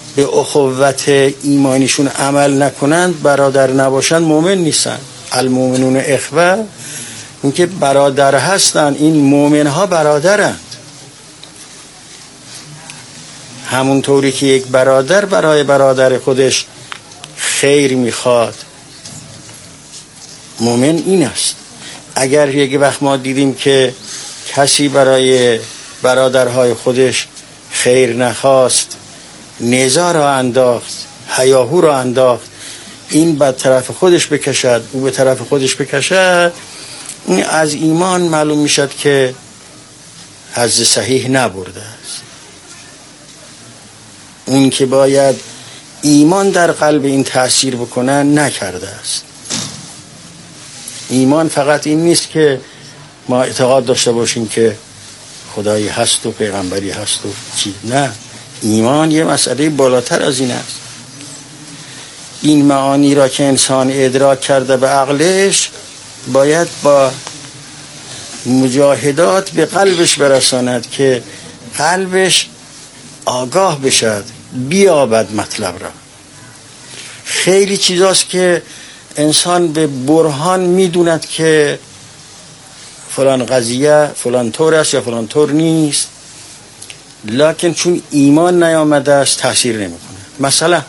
به اخوت ایمانیشون عمل نکنند، برادر نباشند، مؤمن نیستن. المؤمنون اخوه، اون که برادر هستن، این مؤمن ها برادرند. همونطوری که یک برادر برای برادر خودش خیر میخواد، مؤمن این است. اگر یک وقت ما دیدیم که کسی برای برادرهای خودش خیر نخواست، نزاع را انداخت، هیاهو را انداخت، این به طرف خودش بکشد، او به طرف خودش بکشد، این از ایمان معلوم میشد که حظ صحیح نبرده است. اون که باید ایمان در قلب این تأثیر بکنه نکرده است. ایمان فقط این نیست که ما اعتقاد داشته باشیم که خدایی هست و پیغمبری هست و چی. نه، ایمان یه مسئله بالاتر از این است. این معانی را که انسان ادراک کرده به عقلش، باید با مجاهدات به قلبش برساند که قلبش آگاه بشد، بیابد مطلب را. خیلی چیزاست که انسان به برهان میدوند که فلان قضیه فلان طور است یا فلان طور نیست، لکن چون ایمان نیامده است تأثیر نمیکنه. مثلا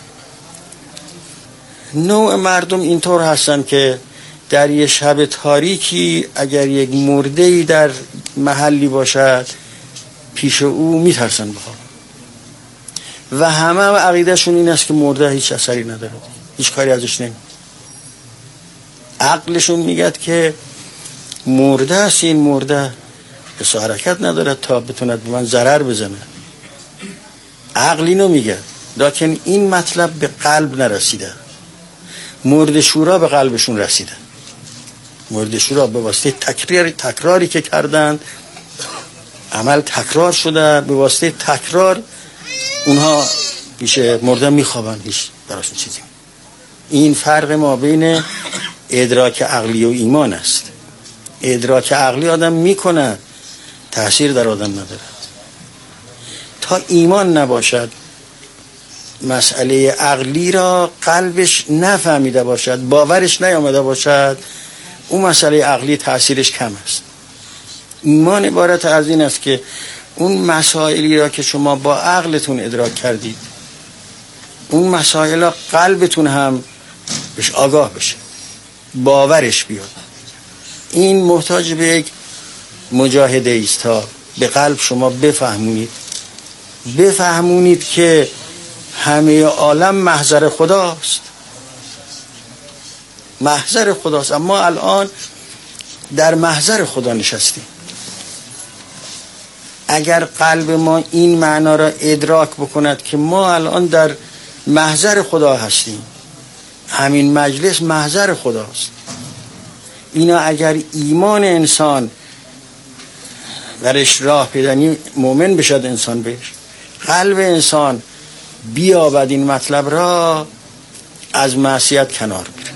نوع مردم اینطور هستن که در یه شب تاریکی اگر یک مرده‌ای در محلی باشد، پیش او میترسن بخواب و همه عقیدهشون این است که مرده هیچ اثری نداره، هیچ کاری ازش نمی. عقلشون میگه که مرده است، این مرده حس و حرکت نداره تا بتوند به من ضرر بزنه. عقل اینو میگه، لکن این مطلب به قلب نرسیده. مرد شورا به قلبشون رسیده. مرد شورا به واسطه تکراری که کردند، عمل تکرار شده، به واسطه تکرار اونها پیش مرده میخوابن، هیچ براشون چیزی. این فرق ما بین ادراک عقلی و ایمان است. ادراک عقلی آدم میکنه، تأثیر در آدم ندارد. تا ایمان نباشد، مسئله عقلی را قلبش نفهمیده باشد، باورش نیامده باشد، اون مسئله عقلی تأثیرش کم است. ایمان عبارت از این است که اون مسائلی را که شما با عقلتون ادراک کردید، اون مسائل را قلبتون هم بهش آگاه بشه، باورش بیاد. این محتاج به یک مجاهده است تا به قلب شما بفهمونید که همه عالم محضر خداست. محضر خداست، اما الان در محضر خدا نشستیم. اگر قلب ما این معنا را ادراک بکند که ما الان در محضر خدا هستیم، همین مجلس محضر خداست، اینا اگر ایمان انسان درش راه پیدا مؤمن بشد، انسان بهش، قلب انسان بیابد این مطلب را، از معصیت کنار میره.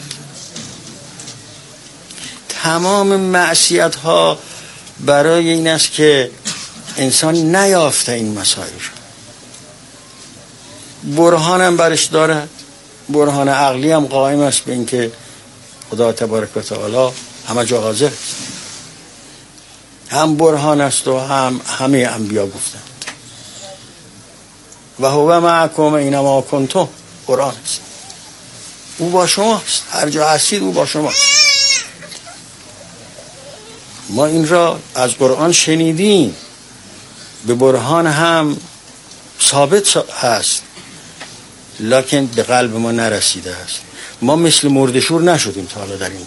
تمام معصیت ها برای این است که انسان نیافته این مسائل را. برهان هم برش داره، برهان عقلی هم قائم است به این که خدا تبارک و تعالی همه جا حاضر است. هم برهان است و هم همه انبیا گفتند و هو معکم اینما کنتم. قرآن است، او با شماست، هر جا هستید او با شماست. ما این را از قرآن شنیدیم، به برهان هم ثابت هست، لکن به قلب ما نرسیده است. ما مثل مردشور نشدیم تا حالا در این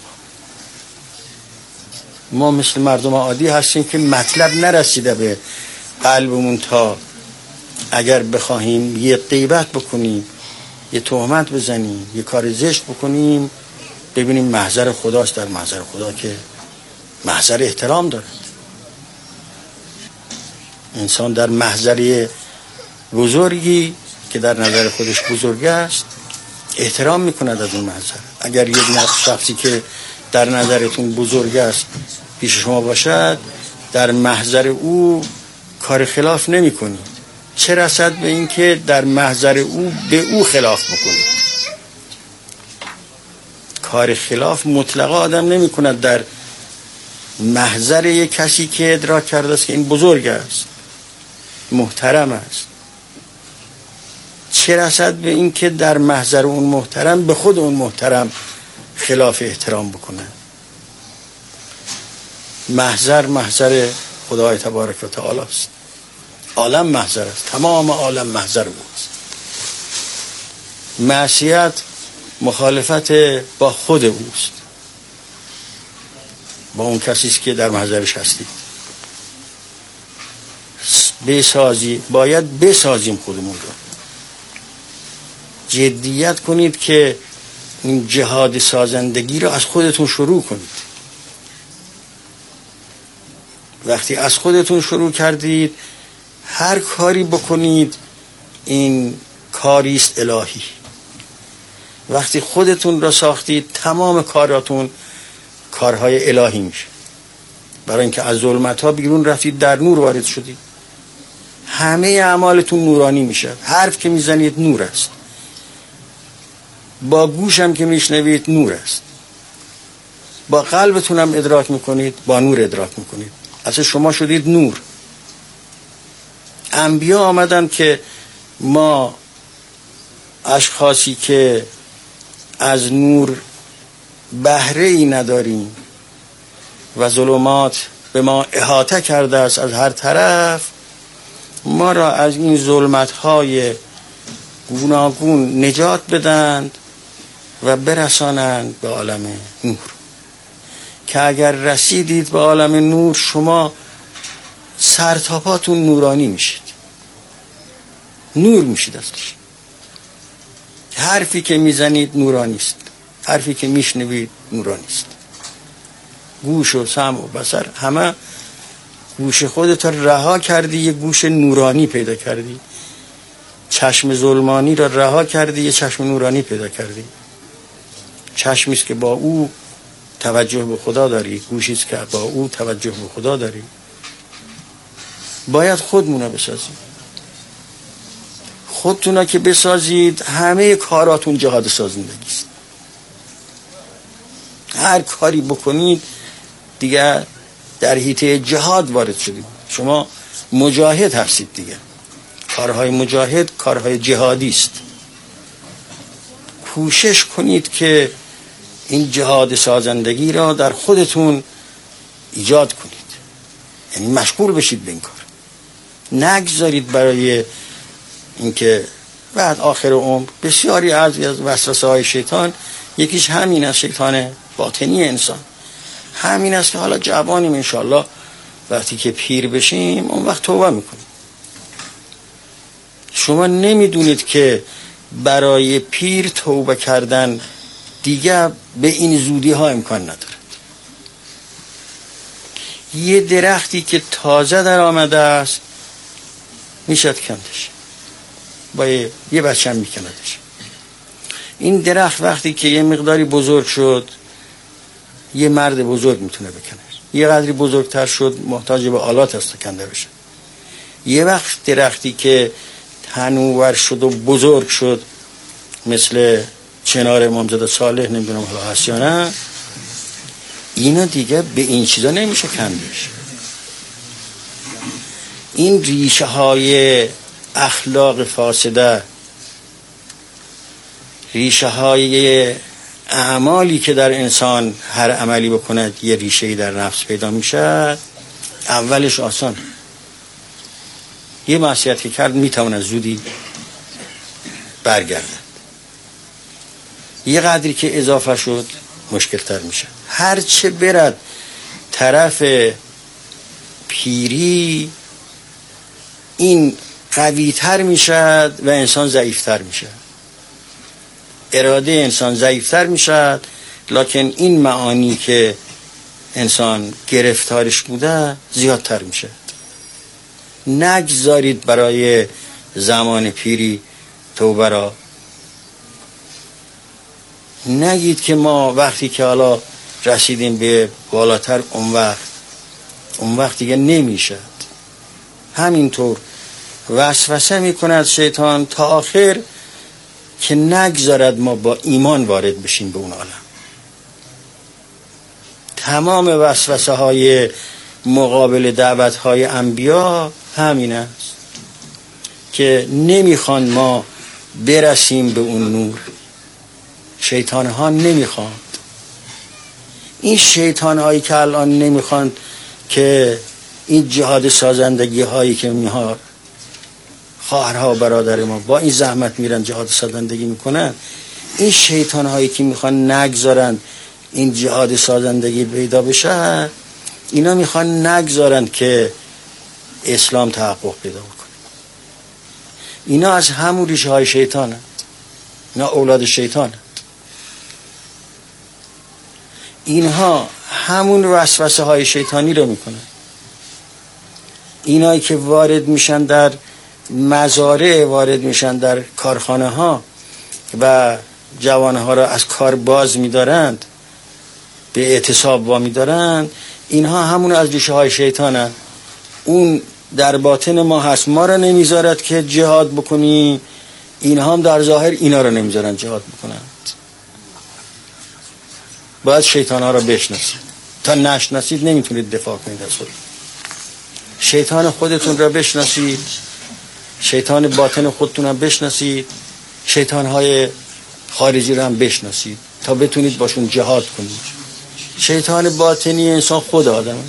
ما مثل مردم عادی هستیم که مطلب نرسیده به قلبمون تا اگر بخواهیم یه غیبت بکنیم، یه تهمت بزنیم، یه کار زشت بکنیم، ببینیم محضر خداست. در محضر خدا که محضر احترام دارد. انسان در محضر بزرگی که در نظر خودش بزرگ است احترام میکند از اون محضر. اگر یک شخصی که در نظرتون بزرگ است پیش شما باشد، در محضر او کار خلاف نمی کنید، چه رسد به این که در محضر او به او خلاف بکنید. کار خلاف مطلقا آدم نمی کند در محضر یک کسی که ادراک کرده است که این بزرگ است، محترم است. چه رسد به این که در محضر اون محترم به خود اون محترم خلاف احترام بکنه. محضر خدای تبارک و تعالی است. عالم محضر است، تمام عالم محضر اوست. معصیت مخالفت با خود اوست، با اون کسی است که در محضرش هستید. باید بسازیم خودمون رو. جدیت کنید که این جهاد سازندگی رو از خودتون شروع کنید. وقتی از خودتون شروع کردید، هر کاری بکنید این کاریست الهی. وقتی خودتون را ساختید، تمام کاراتون کارهای الهی میشه. برای اینکه از ظلمت ها بیرون رفتید، در نور وارد شدید. همه اعمالتون نورانی میشه. حرف که میزنید نور است، با گوشم که میشنوید نور است، با قلبتون هم ادراک میکنید، با نور ادراک میکنید. اصلا شما شدید نور. انبیا آمدن که ما اشخاصی که از نور بهره ای نداریم و ظلمات به ما احاطه کرده است از هر طرف، ما را از این ظلمت‌های گوناگون نجات بدند و برسانند به عالم نور. که اگر رسیدید به عالم نور، شما سرتاپاتون نورانی میشید، نور میشید ازش. حرفی که میزنید نورانی است، حرفی که میشنوید نورانی است. گوش و سمع و بصر همه، گوش خودت رها کردی، یه گوش نورانی پیدا کردی. چشم ظلمانی را رها کردی، یه چشم نورانی پیدا کردی. چشمی است که با او توجه به خدا داری، گوشی است که با او توجه به خدا داری. باید خودمون بسازید. خودتون که بسازید، همه کاراتون جهاد سازندگی است. هر کاری بکنید دیگه در حیطه جهاد وارد شدید. شما مجاهد هستید دیگه. کارهای مجاهد کارهای جهادی است. کوشش کنید که این جهاد سازندگی را در خودتون ایجاد کنید، یعنی مشغول بشید به این کار. نگذارید برای اینکه بعد آخر عمر بسیاری از وسوسه های شیطان، یکیش همین است، شیطان باطنی انسان همین است که حالا جوانیم انشالله وقتی که پیر بشیم اون وقت توبه میکنیم. شما نمیدونید که برای پیر توبه کردن دیگه به این زودی ها امکان ندارد. یه درختی که تازه در آمده است میشد کندش، با یه بچه هم میکندش. این درخت وقتی که یه مقداری بزرگ شد، یه مرد بزرگ میتونه بکنه. یه قدری بزرگتر شد، محتاج به آلات است تا کنده بشه. یه وقت درختی که تنوور شد و بزرگ شد، مثل چنار امامزاده صالح، نمیدونم حالا هست یا نه، اینا دیگه به این چیزا نمیشه کندش. این ریشه های اخلاق فاسده، ریشه های اعمالی که در انسان هر عملی بکند یه ریشه‌ای در نفس پیدا میشه. اولش آسان، یه معصیت که کرد میتواند زودی برگردد. یه قدری که اضافه شد مشکل تر میشه. هر چه برد طرف پیری، این قوی تر میشد و انسان ضعیف تر میشه. اراده انسان ضعیف تر میشد، لکن این معانی که انسان گرفتارش بوده زیادتر میشه. نگذارید برای زمان پیری توبه را. نگید که ما وقتی که حالا رسیدیم به بالاتر اون وقت دیگه نمیشد. همینطور وسوسه میکند شیطان تا آخر که نگذارد ما با ایمان وارد بشیم به اون عالم. تمام وسوسه های مقابل دعوت های انبیا همین است که نمیخوان ما برسیم به اون نور. شیطان ها نمیخوان. این شیطان هایی که الان نمیخوان که این جهاد سازندگی هایی که میها خواهرها و برادر ما با این زحمت میرن جهاد سازندگی میکنن، این شیطان هایی که میخوان نگذارن این جهاد سازندگی پیدا بشه، اینا میخوان نگذارن که اسلام تحقق پیدا بکنه. اینا از همون ریشه های شیطان هست. اینا اولاد شیطان هست. اینها همون وسوسه های شیطانی رو میکنن. اینایی که وارد میشن در مزارع، وارد میشن در کارخانه ها و جوانها را از کار باز میدارند، به اعتصاب وامی دارند، اینها همون از ریشه های شیطان هست. اون در باطن ما هست، ما را نمیذارد که جهاد بکنیم، اینها هم در ظاهر اینا را نمیذارن جهاد بکنن. باید شیطان ها را بشناسید. تا نشناسید نمیتونید دفاع کنید از خود. شیطان خودتون را بشناسید، شیطان باطن خودتون هم بشناسید، شیطان های خارجی را هم بشناسید تا بتونید باشون جهاد کنید. شیطان باطنی انسان خود آدمه،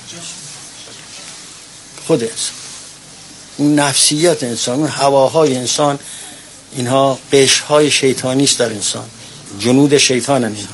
خود انسان، اون نفسیت انسان، اون هواهای انسان، اینها قشرهای شیطانی است در انسان، جنود شیطانن اینها.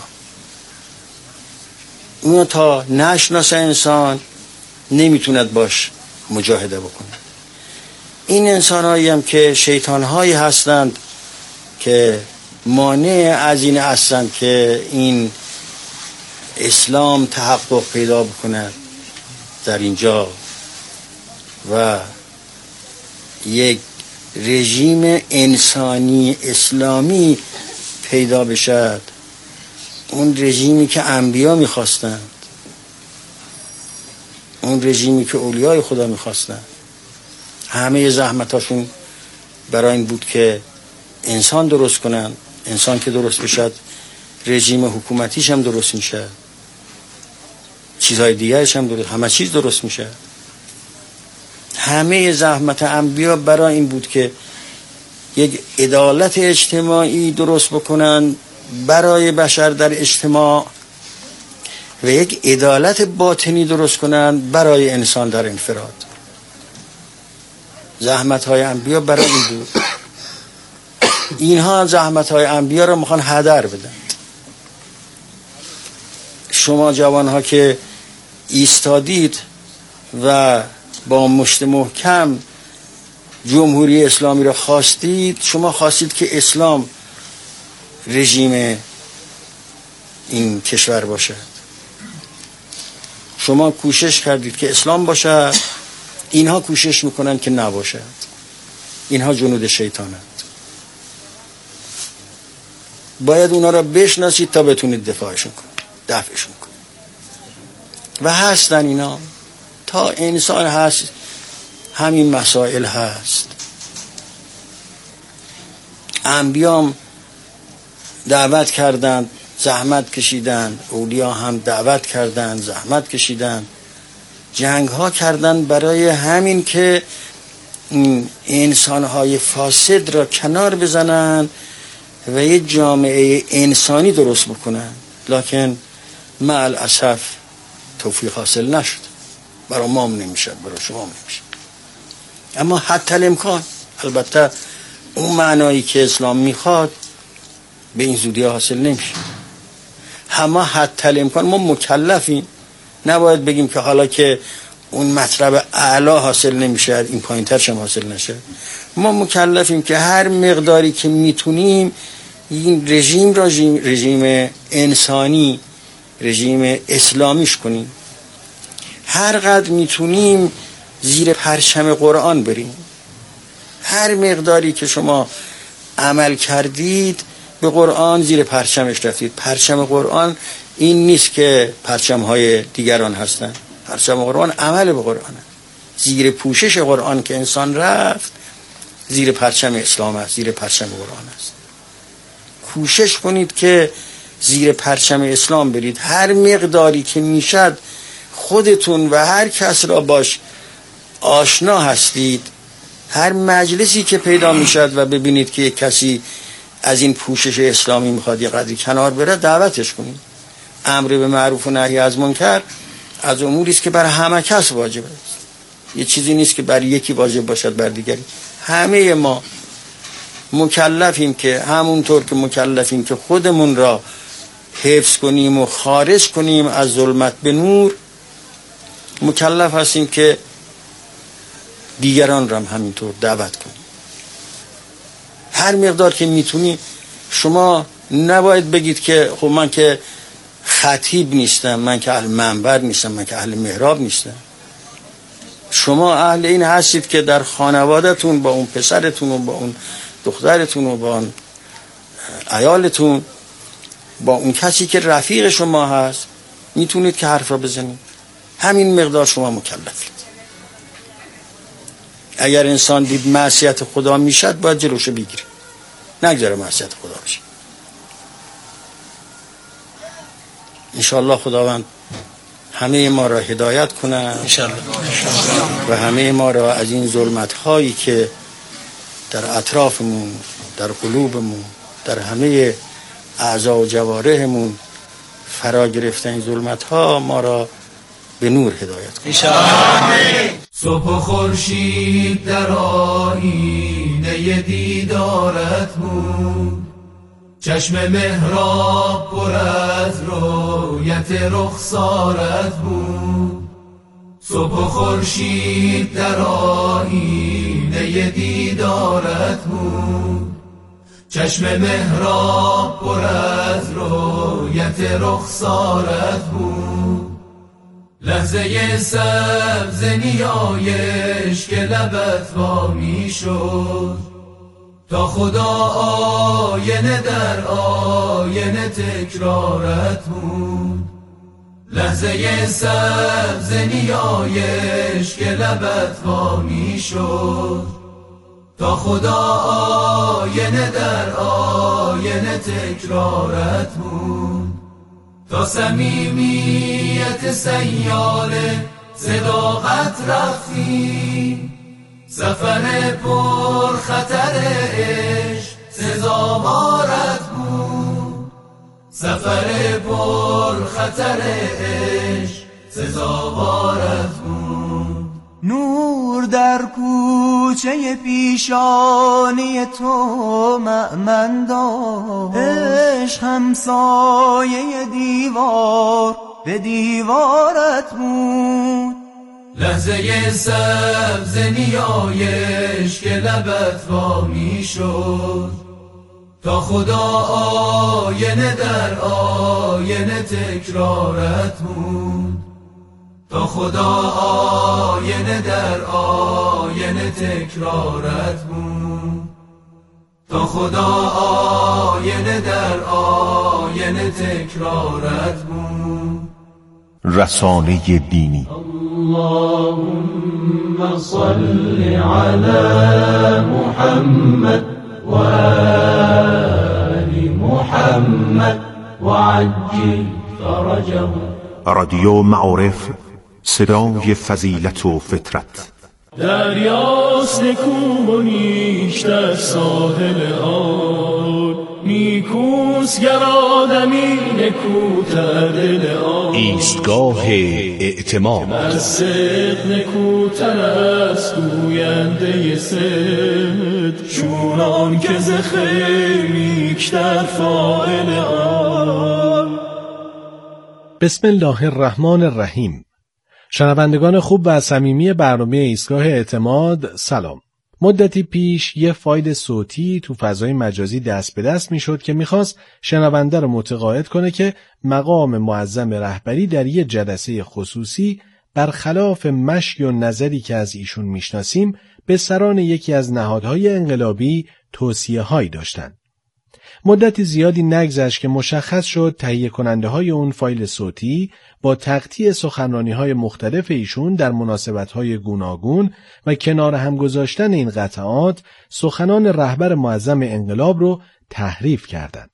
اون تا نشناسه انسان نمیتوند باش مجاهده بکنه. این انسانهایی هم که شیطانهایی هستند که مانع از این هستند که این اسلام تحقق پیدا بکند در اینجا و یک رژیم انسانی اسلامی پیدا بشد، اون رژیمی که انبیا میخواستند، اون رژیمی که اولیای خدا میخواستند. همه زحمتاشون برای این بود که انسان درست کنن. انسان که درست بشد رژیم حکومتیش هم درست میشه، چیزهای دیگرش هم درست، همه چیز درست میشه. همه زحمت انبیا برای این بود که یک عدالت اجتماعی درست بکنن برای بشر در اجتماع و یک عدالت باطنی درست کنن برای انسان در انفراد. زحمت‌های انبیا برای این بود. اینها زحمت‌های انبیا را میخوان هدر بدن. شما جوانها که ایستادید و با مشت محکم جمهوری اسلامی را خواستید، شما خواستید که اسلام رژیم این کشور باشد. شما کوشش کردید که اسلام باشد، اینها کوشش میکنن که نباشد. اینها جنود شیطانند. باید اونا را بشناسید تا بتونید دفاعشون کنید، دفعشون کنید. و هستن اینا، تا انسان هست همین مسائل هست. انبیام دعوت کردند، زحمت کشیدند، اولیا هم دعوت کردند، زحمت کشیدند، جنگ ها کردند برای همین که انسانهای فاسد را کنار بزنند و یه جامعه انسانی درست بکنند. لکن مع الاسف توفیق حاصل نشد. برای ما هم نمیشه، برای شما هم نمیشه. اما حتی الامکان، البته اون معنایی که اسلام میخواد به این زودی حاصل نمیشه. اما حتی الامکان ما مکلفیم. نباید بگیم که حالا که اون مطلب اعلی حاصل نمیشه این پایین ترش هم حاصل نشه. ما مکلفیم که هر مقداری که میتونیم این رژیم انسانی، رژیم اسلامیش کنیم. هر قدر میتونیم زیر پرچم قرآن بریم. هر مقداری که شما عمل کردید به قرآن زیر پرچمش رفتید. پرچم قرآن این نیست که پرچم‌های دیگران هستن. پرچم قرآن عمل به قرآن، زیر پوشش قرآن که انسان رفت زیر پرچم اسلام است، زیر پرچم قرآن است. کوشش کنید که زیر پرچم اسلام برید. هر مقداری که میشد خودتون و هر کس را باش آشنا هستید، هر مجلسی که پیدا میشد و ببینید که یک کسی از این پوشش اسلامی میخواد یه قدری کنار بره، دعوتش کنید. امر به معروف و نهی از منکر از اموری است که بر همه کس واجب است. یه چیزی نیست که بر یکی واجب باشد بر دیگری. همه ما مکلفیم که همونطور که مکلفیم که خودمون را حفظ کنیم و خارج کنیم از ظلمت به نور، مکلف هستیم که دیگران را هم همینطور دعوت کنیم. هر مقدار که میتونی. شما نباید بگید که خب من که خطیب نیستم، من که اهل منبر نیستم، من که اهل محراب نیستم. شما اهل این هستید که در خانواده‌تون با اون پسرتون و با اون دخترتون و با اون عیالتون، با اون کسی که رفیق شما هست، میتونید که حرف را بزنید. همین مقدار شما مکلفید. اگر انسان دید معصیت خدا میشد، باید جلوشو بگیره، نگذاره معصیت خدا بشه. انشاءالله خداوند همه ما را هدایت کنه و همه ما را از این ظلمت هایی که در اطرافمون، در قلوبمون، در همه اعضا و جوارحمون فرا گرفته، این ظلمت ها ما را به نور هدایت کنه. صبح و خورشید در آیینه دیدارت بود، چشم محراب پر از رویت رخسارت بود. صبح و خورشید در آیینه دیدارت بود، چشم محراب پر از رویت رخسارت بود. لحظه سبز نیایش که لبت وا می شد، تا خدا آینه در آینه تکرارت بود. لحظه سبز نیایش که لبت وا می شد، تا خدا آینه در آینه تکرارت بود. تا صمیمیت سیاله صداقت رفتی، سفر پر خطر عشق سزاوارت بود. سفر پر خطر عشق سزاوارت بود. نور در کوچه پیشانی تو مأمن داشت، عشق همسایه دیوار به دیوارت بود. لحظه سبز نیایش که لبت وا می شد، تا خدا آینه در آینه تکرارت بود. تا خدا آینه در آینه تکرارت بود. تا خدا آینه در آینه تکرارت بود. رسانه دینی. اللهم صل علی محمد و آل محمد و عجل فرجهم. رادیو معارف، صدای فضیلت و فطرت. دریاست نکو و نیش در ساحل آن، نیکوست گر آدمی نکوتر دل آن. ایستگاه اعتماد. از صدق نکوتر است گوینده صدق، چونان که ز خیر نیکتر فاعل آن. بسم الله الرحمن الرحیم. شنوندگان خوب و صمیمی برنامه ایستگاه اعتماد، سلام. مدتی پیش یه فایل صوتی تو فضای مجازی دست به دست میشد که میخواست شنونده رو متقاعد کنه که مقام معظم رهبری در یه جلسه خصوصی برخلاف مشی و نظری که از ایشون میشناسیم به سران یکی از نهادهای انقلابی توصیه‌هایی داشتن. مدتی زیادی نگذشت که مشخص شد تهیه کننده های اون فایل صوتی با تقطیع سخنرانی های مختلف ایشون در مناسبت های گوناگون و کنار هم گذاشتن این قطعات سخنان رهبر معظم انقلاب رو تحریف کردند.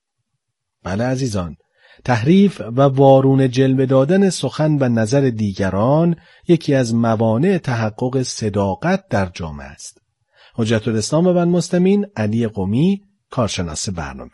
بله عزیزان، تحریف و وارونه جلوه دادن سخن و نظر دیگران یکی از موانع تحقق صداقت در جامعه است. حجت الاسلام و المسلمین علی قمی، کارشناس برنامه.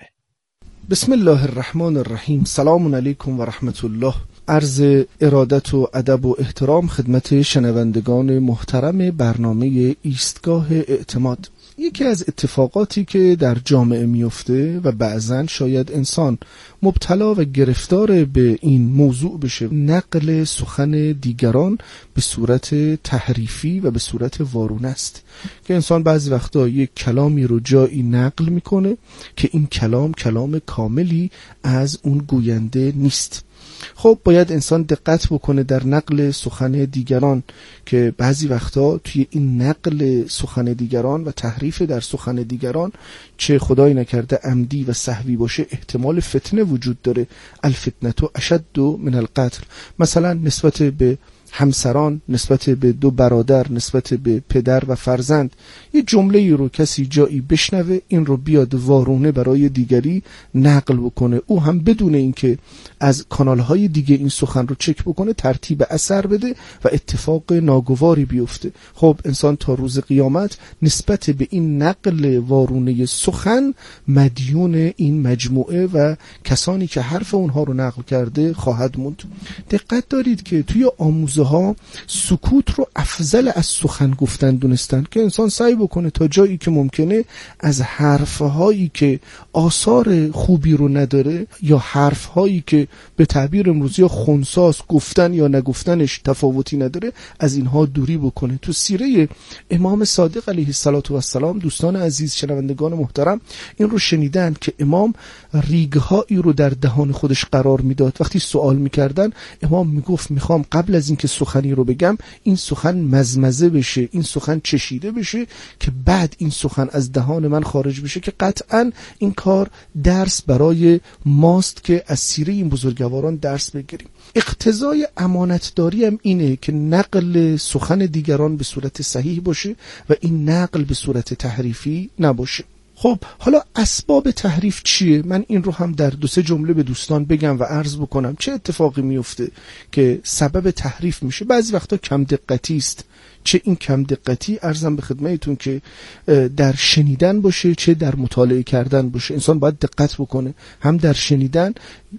بسم الله الرحمن الرحیم. سلام علیکم و رحمت الله. عرض ارادت و ادب و احترام خدمت شنوندگان محترم برنامه ایستگاه اعتماد. یکی از اتفاقاتی که در جامعه میفته و بعضن شاید انسان مبتلا و گرفتار به این موضوع بشه، نقل سخن دیگران به صورت تحریفی و به صورت وارونه است که انسان بعضی وقتا یک کلامی رو جایی نقل میکنه که این کلام کاملی از اون گوینده نیست. خب باید انسان دقت بکنه در نقل سخن دیگران که بعضی وقتا توی این نقل سخن دیگران و تحریف در سخن دیگران چه خدای نکرده عمدی و سهوی باشه احتمال فتنه وجود داره. الفتنه اشد من القتل. مثلا نسبت به همسران، نسبت به دو برادر، نسبت به پدر و فرزند، یه جمله رو کسی جایی بشنوه، این رو بیاد وارونه برای دیگری نقل بکنه، او هم بدون اینکه از کانالهای دیگه این سخن رو چک بکنه ترتیب اثر بده و اتفاق ناگواری بیفته. خب انسان تا روز قیامت نسبت به این نقل وارونه سخن مدیون این مجموعه و کسانی که حرف اونها رو نقل کرده خواهد موند. دقت دارید که توی آموزه ها سکوت رو افضل از سخن گفتن دونستن که انسان سعی بکنه تا جایی که ممکنه از حرفهایی که آثار خوبی رو نداره یا حرفهایی که به تعبیر امروزی خنثاست، گفتن یا نگفتنش تفاوتی نداره، از اینها دوری بکنه. تو سیره امام صادق علیه السلام دوستان عزیز شنوندگان محترم این رو شنیدن که امام ریگهایی رو در دهان خودش قرار میداد. وقتی سوال میکردن امام میگفت میخوام قبل از اینکه سخنی رو بگم این سخن مزمزه بشه، این سخن چشیده بشه که بعد این سخن از دهان من خارج بشه، که قطعا این کار درس برای ماست که از سیره این بزرگواران درس بگیریم. اقتضای امانتداری هم اینه که نقل سخن دیگران به صورت صحیح باشه و این نقل به صورت تحریفی نباشه. خب حالا اسباب تحریف چیه؟ من این رو هم در 2-3 جمله به دوستان بگم و عرض بکنم چه اتفاقی میفته که سبب تحریف میشه. بعضی وقتا کم دقتی است. چه این کم دقتی عرضم به خدمتتون که در شنیدن باشه چه در مطالعه کردن باشه. انسان باید دقت بکنه. هم در شنیدن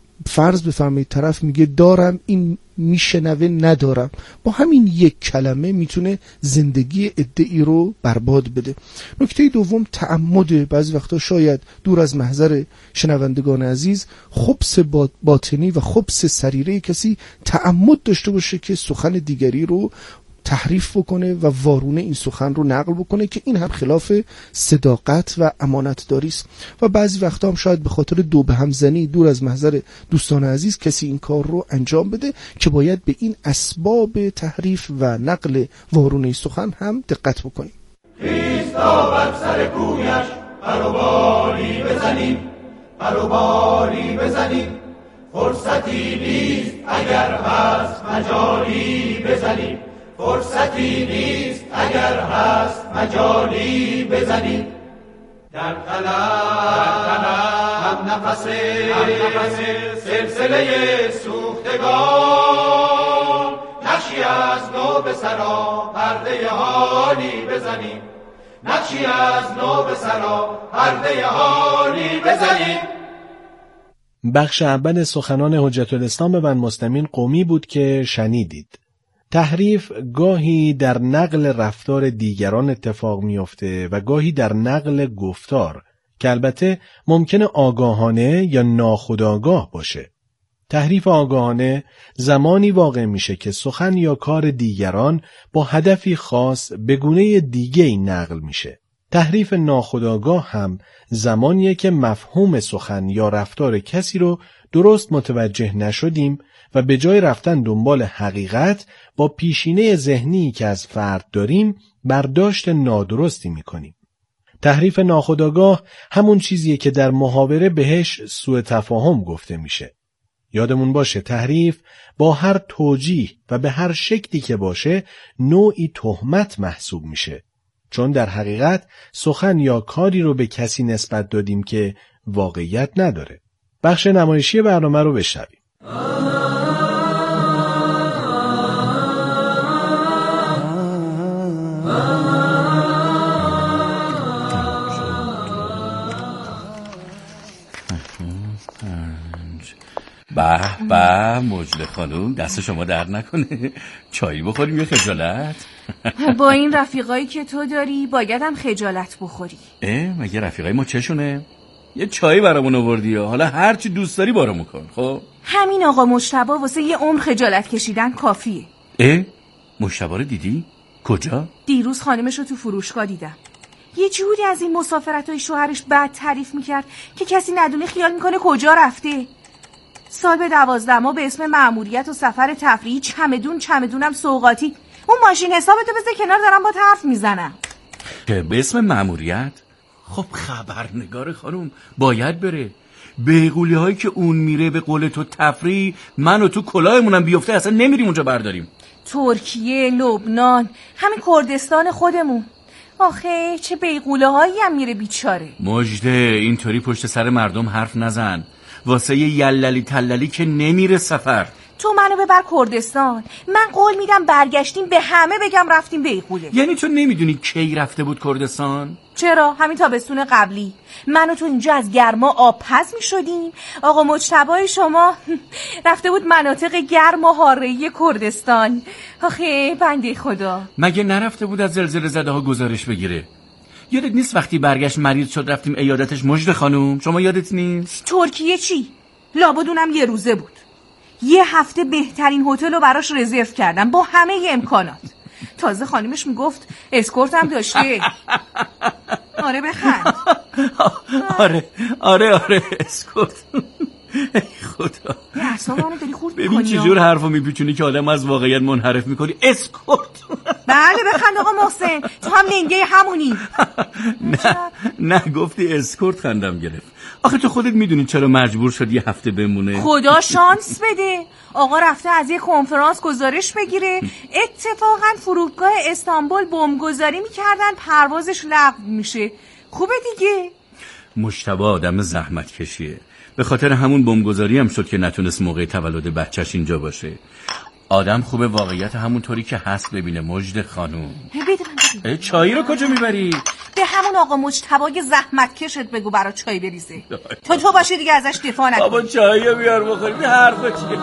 فرض بفرمایید طرف میگه دارم، این میشنوه ندارم، با همین یک کلمه میتونه زندگی عده‌ای رو برباد بده. نکته دوم تعمده. بعضی وقتا شاید دور از محضر شنوندگان عزیز خبث باطنی و خبث سریره کسی تعمد داشته باشه که سخن دیگری رو تحریف بکنه و وارونه این سخن رو نقل بکنه که این هم خلاف صداقت و امانتداری است. و بعضی وقتا هم شاید به خاطر دو به هم زنی دور از محضر دوستان عزیز کسی این کار رو انجام بده که باید به این اسباب تحریف و نقل وارونه سخن هم دقت بکنیم. خیستا بر سر کویش بروباری بزنیم، بروباری بزنیم، فرصتی نیست اگر هست مجالی بزنیم، فرصتی نیست اگر هست مجالی بزنیم. در قلم هم نفس سلسله سوختگان، نقشی از نو به سرا پرده حالی بزنیم، نقشی از نو به سرا پرده حالی بزنیم. بخش اول سخنان حجت الاسلام و المسلمین قمی بود که شنیدید. تحریف گاهی در نقل رفتار دیگران اتفاق میفته و گاهی در نقل گفتار که البته ممکنه آگاهانه یا ناخودآگاه باشه. تحریف آگاهانه زمانی واقع میشه که سخن یا کار دیگران با هدفی خاص به گونه دیگه‌ای نقل میشه. تحریف ناخودآگاه هم زمانیه که مفهوم سخن یا رفتار کسی رو درست متوجه نشدیم و به جای رفتن دنبال حقیقت با پیشینه ذهنی که از فرد داریم برداشت نادرستی میکنیم. تحریف ناخودآگاه همون چیزیه که در محاوره بهش سوء تفاهم گفته میشه. یادمون باشه تحریف با هر توجیه و به هر شکلی که باشه نوعی تهمت محسوب میشه، چون در حقیقت سخن یا کاری رو به کسی نسبت دادیم که واقعیت نداره. بخش نمایشی برنامه رو بشنویم. به به مجده خانوم، دست شما درد نکنه. چایی بخوریم یه خجالت؟ با این رفیقایی که تو داری بایدم خجالت بخوری. مگه رفیقای ما چشونه؟ یه چایی برامون آوردی، حالا هر چی دوست داری بارمون کن. خب همین آقا مجتبی واسه یه عمر خجالت کشیدن کافیه. مجتبی رو دیدی؟ کجا؟ دیروز خانمش رو تو فروشگاه دیدم. یه جوری از این مسافرت‌های شوهرش بد تعریف میکرد که کسی ندونه خیال میکنه کجا رفته. سال به 12 ماه به اسم مأموریت و سفر تفریحی چمدونم سوغاتی. اون ماشین حسابتو بذار کنار، دارم با حرف میزنم. به اسم مأموریت؟ خب خبرنگار خانوم باید بره. بیغولی هایی که اون میره به قول تو تفریح، من و تو کلاهمونم بیفته اصلا نمیریم اونجا برداریم. ترکیه، لبنان، همین کردستان خودمون. آخه چه بیغوله هایی هم میره بیچاره. مجده اینطوری پشت سر مردم حرف نزن. واسه یه یللی تللی که نمیره سفر. تو منو ببر کردستان، من قول میدم برگشتیم به همه بگم رفتیم بیغوله. یعنی تو نمیدونی کی رفته بود کردستان؟ چرا؟ همین تابستون قبلی من و تو اینجا از گرما آبپز میشدیم. آقا مجتبی شما رفته بود مناطق گرم و حاره‌ای کردستان. آخه بنده خدا، مگه نرفته بود از زلزله زده ها گزارش بگیره؟ یادت نیست وقتی برگشت مریض شد رفتیم عیادتش مجده خانوم؟ شما یادت نیست؟ ترکیه چی؟ لابدونم یه روزه بود. یه هفته بهترین هتل رو براش رزرو کردم با همه امکانات. تازه خانمش میگفت اسکورت هم داشته. آره بخند. آره اسکورت. ای خدا، اعصابمو داری خورد می‌کنی. ببین چجور حرفو میپیچونی که آدم از واقعیت منحرف میکنی. اسکورت. بله بخند آقا محسن، تو هم لنگه همونی. نه گفتی اسکورت خندم گرفت. آخه تو خودت میدونی چرا مجبور شد یه هفته بمونه؟ خدا شانس بده، آقا رفته از یه کنفرانس گزارش بگیره. اتفاقا فرودگاه استانبول بمبگذاری میکردن، پروازش لغو میشه. خوبه دیگه. مجتبی آدم زحمت کشیه، به خاطر همون بمبگذاری هم شد که نتونست موقع تولد بچهش اینجا باشه. آدم خوبه واقعیت همونطوری که هست ببینه. مجده خانوم چایی رو کجا میبری؟ به همون آقا مجتبی زحمت کشت بگو برای چای بریزه. تو باشه دیگه ازش دفاع نکن. بابا چایی رو بیار بخوریم. این حرفا چیه؟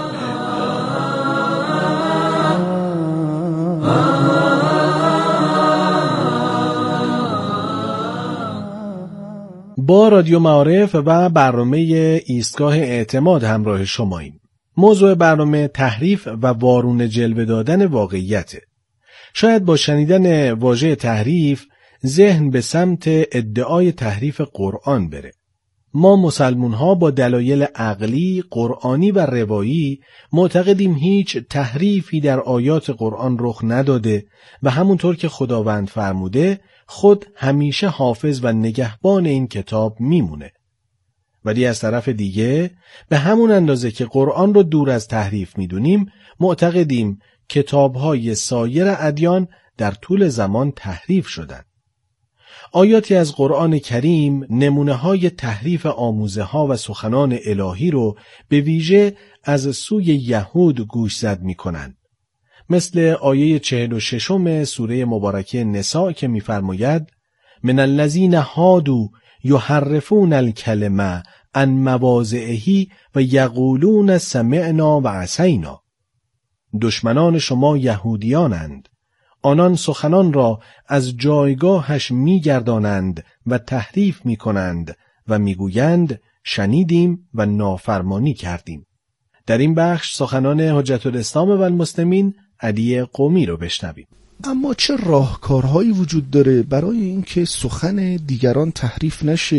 با رادیو معارف و برنامه ایستگاه اعتماد همراه شماییم. موضوع برنامه تحریف و وارونه جلوه دادن واقعیته. شاید با شنیدن واژه تحریف ذهن به سمت ادعای تحریف قرآن بره. ما مسلمون ها با دلایل عقلی، قرآنی و روایی معتقدیم هیچ تحریفی در آیات قرآن رخ نداده و همونطور که خداوند فرموده خود همیشه حافظ و نگهبان این کتاب میمونه. ولی از طرف دیگه به همون اندازه که قرآن رو دور از تحریف میدونیم، معتقدیم کتاب‌های سایر ادیان در طول زمان تحریف شدند. آیاتی از قرآن کریم نمونه‌های تحریف آموزه‌ها و سخنان الهی رو به ویژه از سوی یهود گوشزد می‌کنند. مثل آیه 46 سوره مبارکه نساء که می‌فرماید من الذین هادوا یحرفون الکلمه عن مواضعه و یقولون سمعنا و عصینا. دشمنان شما یهودیانند، آنان سخنان را از جایگاهش می‌گردانند و تحریف می‌کنند و می‌گویند شنیدیم و نافرمانی کردیم. در این بخش سخنان حجت الاسلام و المسلمین علی قمی رو بشنویم. اما چه راهکارهایی وجود داره برای اینکه سخن دیگران تحریف نشه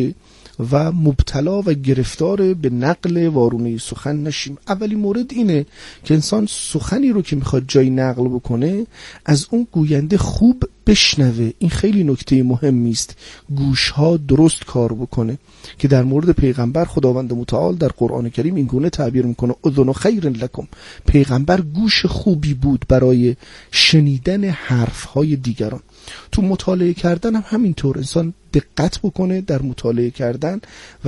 و مبتلا و گرفتار به نقل وارونه سخن نشیم. اولین مورد اینه که انسان سخنی رو که میخواد جایی نقل بکنه از اون گوینده خوب بشنوه. این خیلی نکته مهمی است، گوشها درست کار بکنه، که در مورد پیغمبر خداوند متعال در قرآن کریم این گونه تعبیر میکنه: اذن خیر لکم. پیغمبر گوش خوبی بود برای شنیدن حرفهای دیگران. تو مطالعه کردن هم همینطور، انسان دقت بکنه در مطالعه کردن